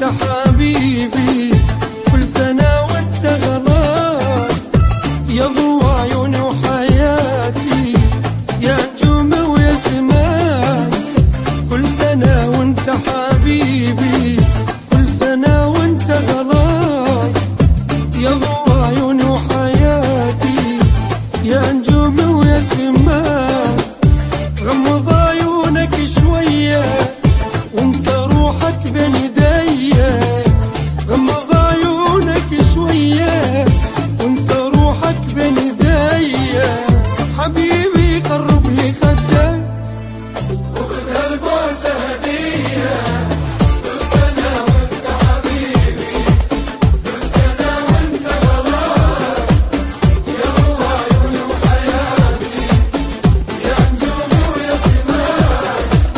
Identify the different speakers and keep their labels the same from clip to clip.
Speaker 1: وانت حبيبي، كل سنة وانت غلاي يا ضو عيوني وحياتي، يا نجوم ويا سماي. كل سنة وانت حبيبي، كل سنة وانت غلاي يا ضو عيوني وحياتي، يا نجوم ويا سماي. غمض عيونك شوية وانسى روحك بين ايديا، غمض عيونك شوية وانسى روحك بين ايديا. حبيبي قرب لي خدك وخذ هالبوسة هدية. كل سنة وانت حبيبي، كل سنة وانت غلاي يا ضو عيوني وحياتي، يا نجوم ويا سماي.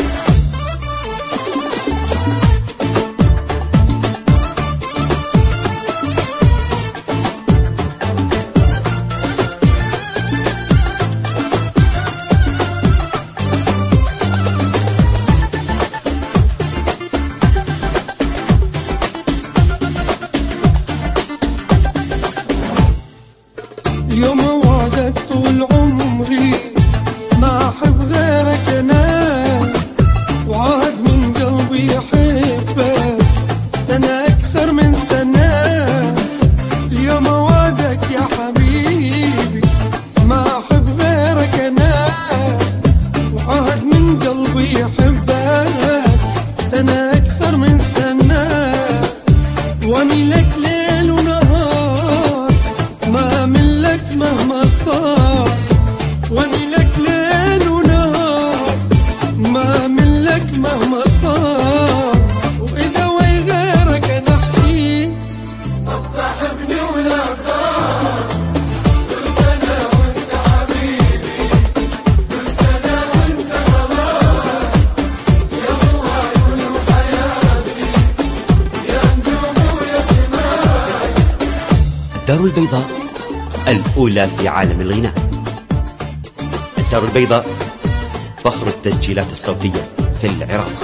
Speaker 1: اليوم وعدك طول عمري ما أحب غيرك أنا، وعاد من قلبي أحبك سنة أكثر من سنة. اليوم وعدك يا حبيبي ما أحب غيرك أنا، وعاد من قلبي أحبك سنة أكثر من سنة. واني لك ليل ونهار ما منلك مهما صار، واني لك ليل ونهار ما منلك مهما صار. واذا وي غيرك انا احكي طب تحبني ولا خار. كل سنة وانت حبيبي، كل سنة وانت غلاي يا ضو عيوني وحياتي، يا نجوم ويا سماي.
Speaker 2: الدار البيضاء الأولى في عالم الغناء. الدار البيضاء فخر التسجيلات الصوتية في العراق.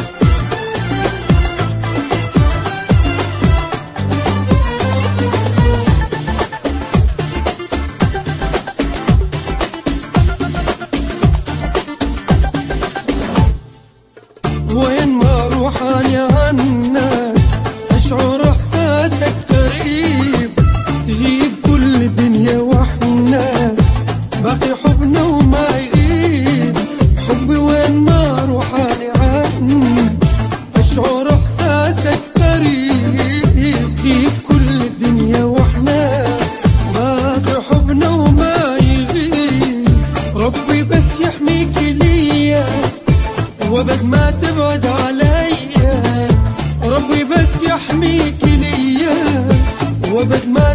Speaker 1: وين ما اروح انا عنك اشعر احساسك قريب، تغيب كل الدنيا واحنا باقي حبنا وما يغيب. حبي وين ما اروح انا عنك اشعر احساسك قريب، تغيب كل الدنيا واحنا باقي حبنا وما يغيب. ربي بس يحميك ليا وابد ما تبعد عليا، ربي بس يحميك ليا وابد ما